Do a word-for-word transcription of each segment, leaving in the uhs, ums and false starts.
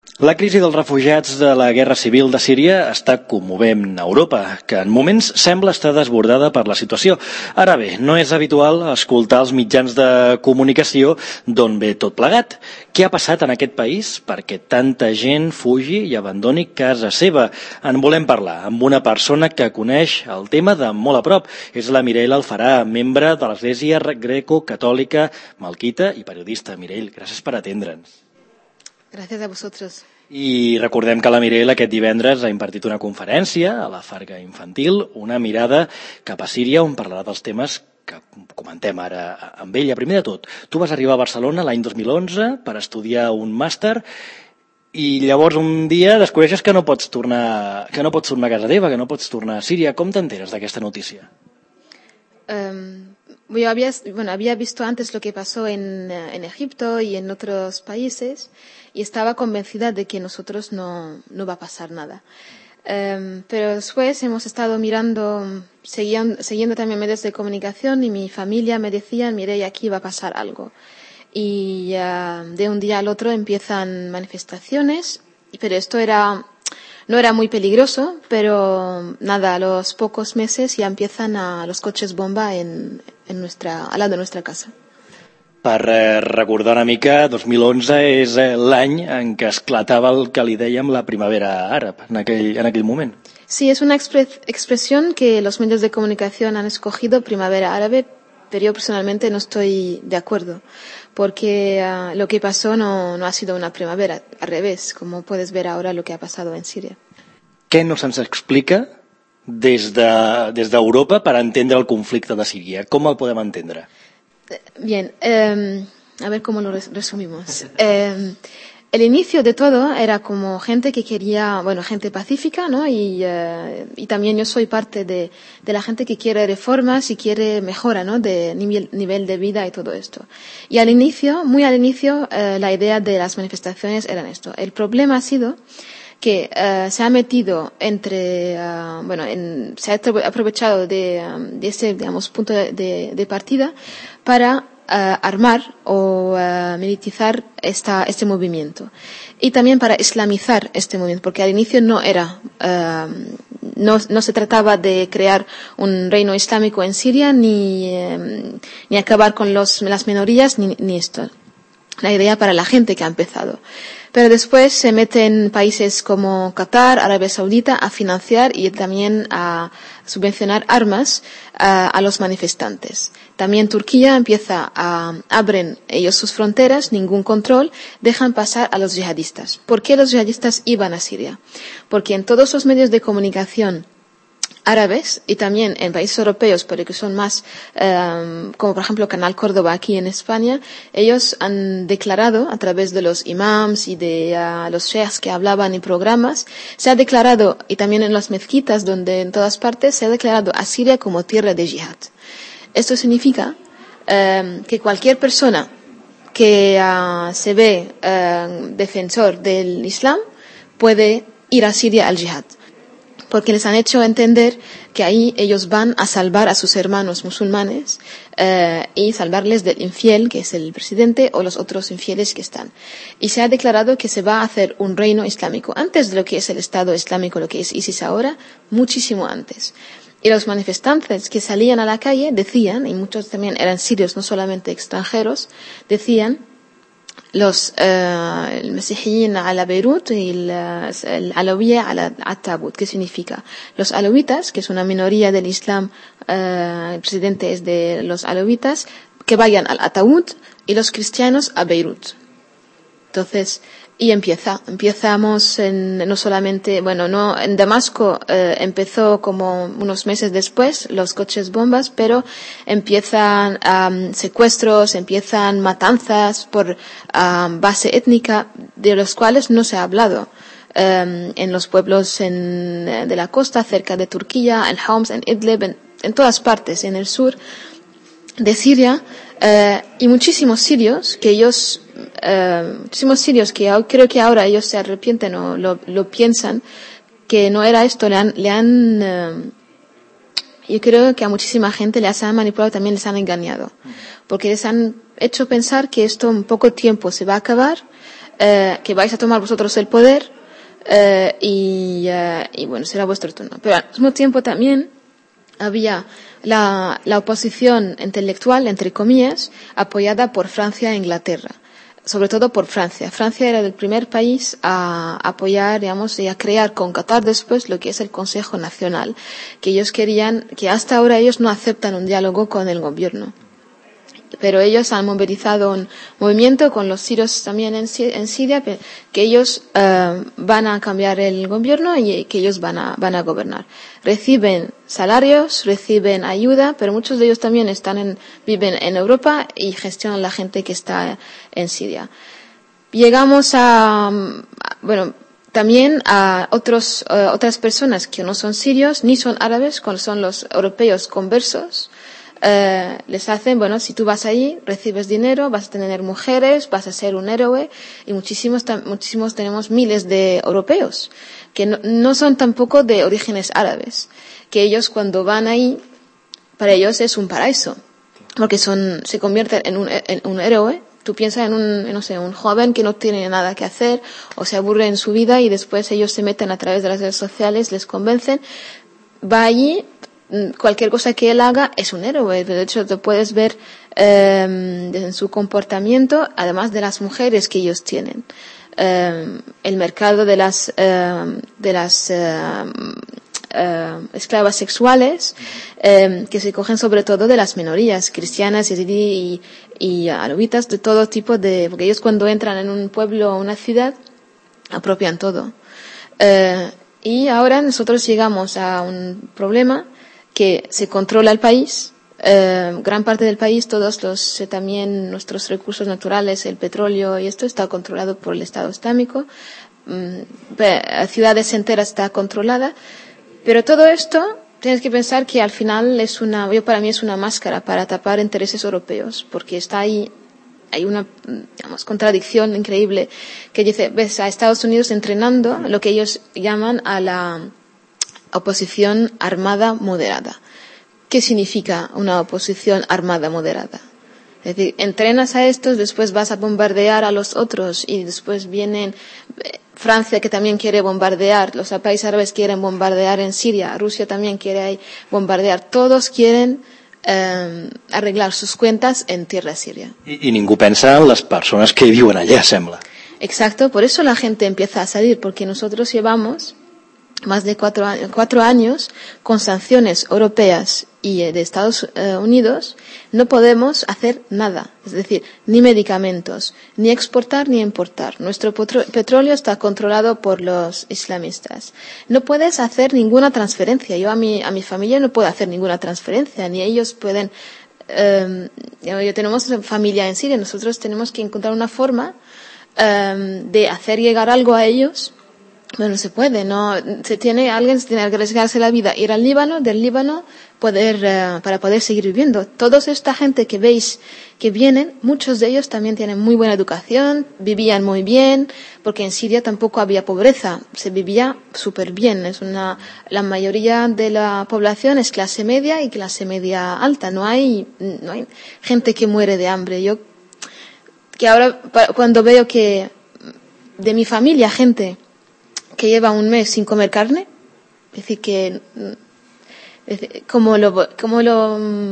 La crisi dels refugiats de la guerra civil de Síria està commovent Europa, que en moments sembla estar desbordada per la situació. Ara bé, no és habitual escoltar els mitjans de comunicació d'on ve tot plegat. Què ha passat en aquest país perquè tanta gent fugi i abandoni casa seva? En volem parlar amb una persona que coneix el tema de molt a prop. És la Mireia Alfarà, membre de l'Església Greco-Catòlica Melquita i periodista. Mireia, gràcies per atendre'ns. Gràcies a vosaltres. I recordem que la Mireia aquest divendres ha impartit una conferència a la Farga Infantil, una mirada cap a Síria, on parlarà dels temes que comentem ara amb ella. Primer de tot, tu vas arribar a Barcelona l'any dos mil onze per estudiar un màster i llavors un dia descobreixes que no pots tornar, que no pots tornar a casa teva, que no pots tornar a Síria. Com t'enteres d'aquesta notícia? Um... Yo había, bueno, había visto antes lo que pasó en, en Egipto y en otros países y estaba convencida de que nosotros no, no va a pasar nada. Um, pero después hemos estado mirando, siguiendo, siguiendo también medios de comunicación y mi familia me decía, mire, aquí va a pasar algo. Y uh, de un día al otro empiezan manifestaciones, pero esto era... No era muy peligroso, pero nada, a los pocos meses ya empiezan a los coches bomba en, en nuestra, al lado de nuestra casa. Per eh, recordar una mica, dos mil onze és eh, l'any en què esclatava el que li dèiem la primavera àrab, en aquell, en aquell moment. Sí, es una expre- expresión que los medios de comunicación han escogido, primavera árabe, pero yo personalmente no estoy de acuerdo, porque uh, lo que pasó no, no ha sido una primavera, al revés, como puedes ver ahora lo que ha pasado en Siria. Què no se'ns explica des de, des d'Europa per entendre el conflicte de Síria? Com el podem entendre? Bien, eh, a ver cómo lo res- resumimos. Eh, El inicio de todo era como gente que quería, bueno, gente pacífica, ¿no? Y, uh, y también yo soy parte de, de la gente que quiere reformas y quiere mejora, ¿no? De nivel, nivel de vida y todo esto. Y al inicio, muy al inicio, uh, la idea de las manifestaciones era esto. El problema ha sido que uh, se ha metido entre, uh, bueno, en, se ha aprovechado de, um, de ese, digamos, punto de, de, de partida para Uh, armar o uh, militarizar esta, este movimiento y también para islamizar este movimiento, porque al inicio no era, uh, no, no se trataba de crear un reino islámico en Siria ni, eh, ni acabar con los, las minorías ni, ni esto. La idea para la gente que ha empezado. Pero después se meten países como Qatar, Arabia Saudita a financiar y también a subvencionar armas a, a los manifestantes. También Turquía empieza a abren ellos sus fronteras, ningún control, dejan pasar a los yihadistas. ¿Por qué los yihadistas iban a Siria? Porque en todos los medios de comunicación árabes y también en países europeos, pero que son más, um, como por ejemplo Canal Córdoba aquí en España, ellos han declarado a través de los imams y de uh, los sheikhs que hablaban en programas, se ha declarado, y también en las mezquitas donde en todas partes se ha declarado a Siria como tierra de yihad. Esto significa um, que cualquier persona que uh, se ve uh, defensor del Islam puede ir a Siria al yihad, porque les han hecho entender que ahí ellos van a salvar a sus hermanos musulmanes eh, y salvarles del infiel, que es el presidente, o los otros infieles que están. Y se ha declarado que se va a hacer un reino islámico, antes de lo que es el Estado Islámico, lo que es ISIS ahora, muchísimo antes. Y los manifestantes que salían a la calle decían, y muchos también eran sirios, no solamente extranjeros, decían, los uh, el Masihiyin ala Beirut y el, el Alawiyya ala At-Tabut. ¿Qué significa? Los alawitas, que es una minoría del Islam, uh, el presidente es de los alawitas, que vayan al Ataúd, y los cristianos a Beirut. Entonces, y empieza, empezamos en, no solamente, bueno, no, en Damasco eh, empezó como unos meses después los coches bombas, pero empiezan um, secuestros, empiezan matanzas por um, base étnica, de los cuales no se ha hablado. Um, en los pueblos en, de la costa, cerca de Turquía, en Homs, en Idlib, en, en todas partes, en el sur de Siria, eh, y muchísimos sirios que ellos Uh, muchísimos sirios que creo que ahora ellos se arrepienten o lo, lo piensan que no era esto, le han, le han uh, yo creo que a muchísima gente les han manipulado, también les han engañado, porque les han hecho pensar que esto en poco tiempo se va a acabar, eh, que vais a tomar vosotros el poder eh, y, eh, y bueno, será vuestro turno. Pero al mismo tiempo también había la, la oposición intelectual, entre comillas, apoyada por Francia e Inglaterra. Sobre todo por Francia. Francia era el primer país a apoyar, digamos, y a crear con Qatar después lo que es el Consejo Nacional, que ellos querían, que hasta ahora ellos no aceptan un diálogo con el gobierno. Pero ellos han movilizado un movimiento con los sirios también en, en Siria, que ellos uh, van a cambiar el gobierno y que ellos van a, van a gobernar. Reciben salarios, reciben ayuda, pero muchos de ellos también están en, viven en Europa y gestionan la gente que está en Siria. Llegamos a, bueno, también a otros, uh, otras personas que no son sirios ni son árabes, son los europeos conversos. Uh, les hacen, bueno, si tú vas allí, recibes dinero, vas a tener mujeres, vas a ser un héroe, y muchísimos, muchísimos tenemos miles de europeos que no, no son tampoco de orígenes árabes, que ellos cuando van ahí, para ellos es un paraíso, porque son, se convierten en un, en un héroe. Tú piensas en un, no sé, un joven que no tiene nada que hacer o se aburre en su vida y después ellos se meten a través de las redes sociales, les convencen, va allí, cualquier cosa que él haga es un héroe. De hecho, te puedes ver eh, en su comportamiento, además de las mujeres que ellos tienen. Eh, el mercado de las, eh, de las eh, eh, esclavas sexuales, eh, que se cogen sobre todo de las minorías cristianas, yazidí y, y alevitas, de todo tipo de, porque ellos cuando entran en un pueblo o una ciudad, apropian todo. Eh, y ahora nosotros llegamos a un problema que se controla el país, eh, gran parte del país, todos los, eh, también nuestros recursos naturales, el petróleo y esto está controlado por el Estado Islámico, mm, ciudades enteras está controlada, pero todo esto tienes que pensar que al final es una, yo para mí es una máscara para tapar intereses europeos, porque está ahí, hay una, digamos, contradicción increíble que dice, ves a Estados Unidos entrenando lo que ellos llaman a la oposición armada moderada. ¿Qué significa una oposición armada moderada? Es decir, entrenas a estos, después vas a bombardear a los otros y después vienen Francia que también quiere bombardear, los países árabes quieren bombardear en Siria, Rusia también quiere bombardear, todos quieren eh, arreglar sus cuentas en tierra siria. I, I ningú pensa en les persones que viuen allà, sembla. Exacto, por eso la gente empieza a salir, porque nosotros llevamos más de cuatro años, cuatro años con sanciones europeas y de Estados eh, Unidos, no podemos hacer nada. Es decir, ni medicamentos, ni exportar ni importar. Nuestro petro- petróleo está controlado por los islamistas. No puedes hacer ninguna transferencia. Yo a mi, a mi familia no puedo hacer ninguna transferencia, ni ellos pueden. Eh, yo tenemos familia en Siria, nosotros tenemos que encontrar una forma eh, de hacer llegar algo a ellos. Bueno, no se puede, no, se tiene, alguien se tiene que arriesgarse la vida, ir al Líbano, del Líbano, poder, uh, para poder seguir viviendo. Toda esta gente que veis que vienen, muchos de ellos también tienen muy buena educación, vivían muy bien, porque en Siria tampoco había pobreza, se vivía súper bien. Es una, la mayoría de la población es clase media y clase media alta, no hay, no hay gente que muere de hambre. Yo, que ahora, cuando veo que de mi familia, gente que lleva un mes sin comer carne, es decir, que es decir, como lo, como lo,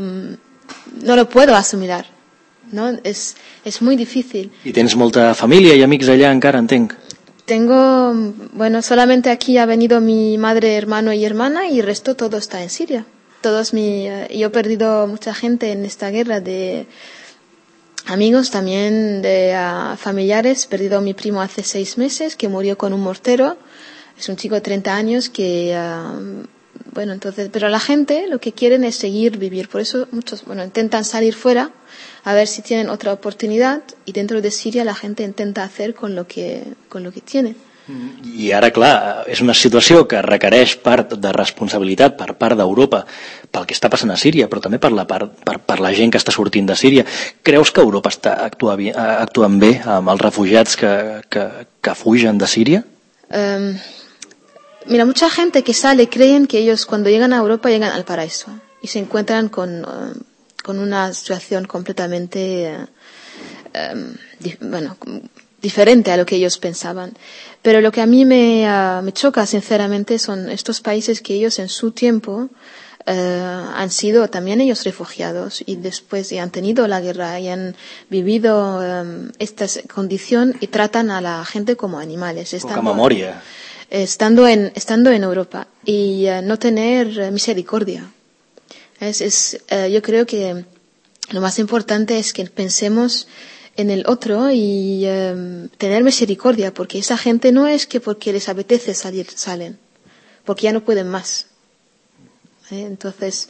no lo puedo asimilar, ¿no? Es, es muy difícil. I tens molta família i amics allà encara, entenc? Tengo, bueno, solamente aquí ha venido mi madre, hermano y hermana y el resto todo está en Siria. Todos mi, yo he perdido mucha gente en esta guerra, de amigos, también de uh, familiares. He perdido a mi primo hace seis meses que murió con un mortero. Es un chico de treinta años que, uh, bueno, entonces, pero la gente lo que quieren es seguir vivir. Por eso muchos, bueno, intentan salir fuera a ver si tienen otra oportunidad, y dentro de Siria la gente intenta hacer con lo que, con lo que tiene. I ara, clar, és una situació que requereix part de responsabilitat per part d'Europa pel que està passant a Síria, però també per la, part, per, per la gent que està sortint de Síria. Creus que Europa està actua, actuant bé amb els refugiats que, que, que fugen de Síria? Um, mira, mucha gente que sale creen que ellos cuando llegan a Europa llegan al paraíso y se encuentran con, uh, con una situación completamente, uh, um, dif- bueno, diferente a lo que ellos pensaban. Pero lo que a mí me, uh, me choca, sinceramente, son estos países que ellos en su tiempo uh, han sido también ellos refugiados y después y han tenido la guerra y han vivido um, esta condición y tratan a la gente como animales. Poca memoria. Estando en, estando en Europa y uh, no tener uh, misericordia. Es, es, uh, yo creo que lo más importante es que pensemos en el otro y um, tener misericordia, porque esa gente no es que porque les apetece salir, salen, porque ya no pueden más. ¿Eh? Entonces,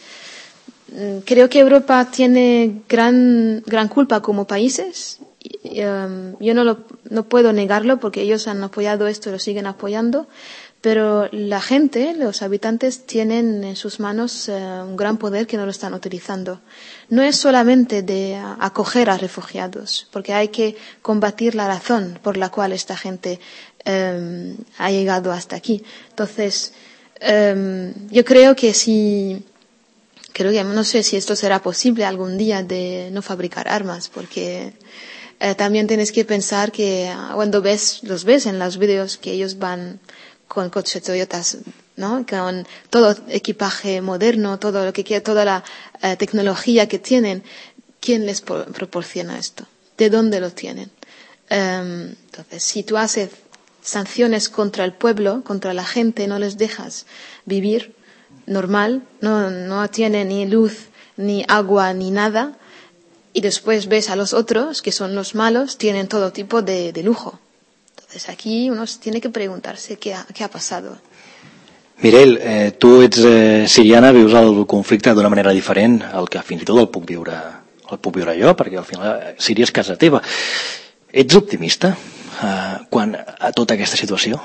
creo que Europa tiene gran, gran culpa como países. Y, um, yo no, lo, no puedo negarlo porque ellos han apoyado esto y lo siguen apoyando, pero la gente, los habitantes, tienen en sus manos uh, un gran poder que no lo están utilizando. No es solamente de uh, acoger a refugiados, porque hay que combatir la razón por la cual esta gente um, ha llegado hasta aquí. Entonces, um, yo creo que si, creo que no sé si esto será posible algún día de no fabricar armas, porque uh, también tienes que pensar que uh, cuando ves, los ves en los vídeos que ellos van con coches Toyotas, ¿no? Con todo equipaje moderno, todo lo que quiera, toda la uh, tecnología que tienen. ¿Quién les pro- proporciona esto? ¿De dónde lo tienen? Um, entonces, si tú haces sanciones contra el pueblo, contra la gente, no les dejas vivir normal, no, no tienen ni luz, ni agua, ni nada, y después ves a los otros, que son los malos, tienen todo tipo de, de lujo. Entonces aquí uno tiene que preguntarse qué ha, qué ha pasado. Mirel, eh, tu ets eh, siriana, vius el conflicte d'una manera diferent al que fins i tot el puc viure, el puc viure jo, perquè al final Síria és casa teva. Ets optimista eh, quan a tota aquesta situació?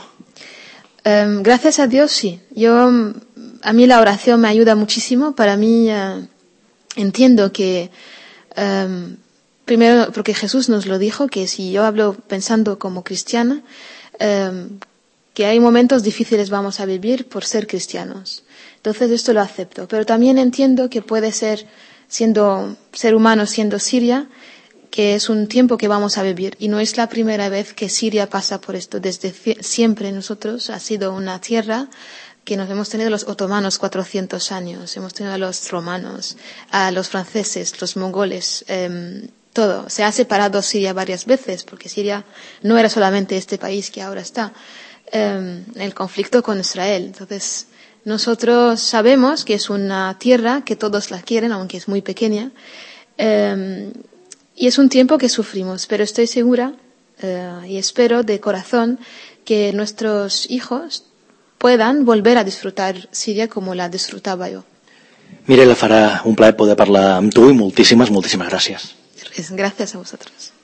Um, gracias a Dios, sí. Yo, a mí la oración me ayuda muchísimo. Para mí, uh, entiendo que um, primero, porque Jesús nos lo dijo, que si yo hablo pensando como cristiana, eh, que hay momentos difíciles vamos a vivir por ser cristianos. Entonces esto lo acepto. Pero también entiendo que puede ser, siendo ser humano, siendo Siria, que es un tiempo que vamos a vivir. Y no es la primera vez que Siria pasa por esto. Desde siempre nosotros ha sido una tierra que nos hemos tenido los otomanos cuatrocientos años, hemos tenido a los romanos, a los franceses, los mongoles, eh, todo. Se ha separado Siria varias veces, porque Siria no era solamente este país que ahora está, eh, el conflicto con Israel. Entonces, nosotros sabemos que es una tierra que todos la quieren, aunque es muy pequeña, eh, y es un tiempo que sufrimos, pero estoy segura eh, y espero de corazón que nuestros hijos puedan volver a disfrutar Siria como la disfrutaba yo. Mirela, farà un plaer poder parlar amb tu i moltíssimes, moltíssimes gràcies. Gracias a vosotros.